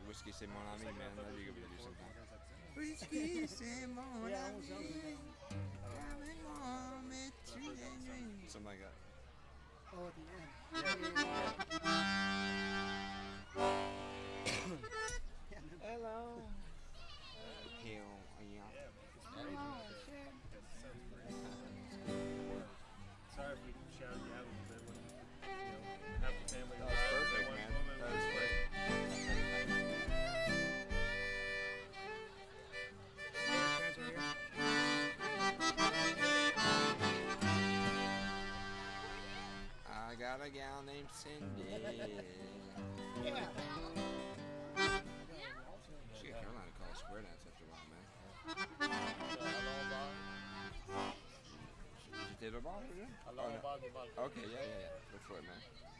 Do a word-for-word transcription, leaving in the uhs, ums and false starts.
Whiskey C'est Mon Ami, man. That'd be a good to do sometime. Whiskey C'est Mon Ami. Something like that. Oh, at the end. Hello. Hell, yeah. Sorry if we shouted you out a little bit when, you know, half the family. That was perfect, man. That was great. I got a gal named Cindy. Yeah. She got Carolina to call a square dance after a while, man. She did a ball, did it? Hello, Oh, no. Bobby, Bobby. Okay, yeah, yeah, yeah. Go for it, man.